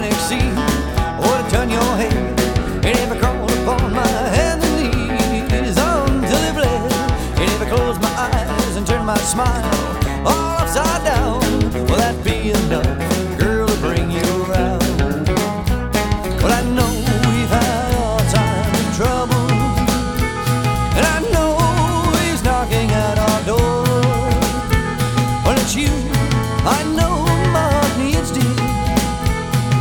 Atlantic Sea, or to turn your head. And if I crawled upon my hands and knees until they bled, and if I closed my eyes and turned my smile all upside down, well, that'd be enough.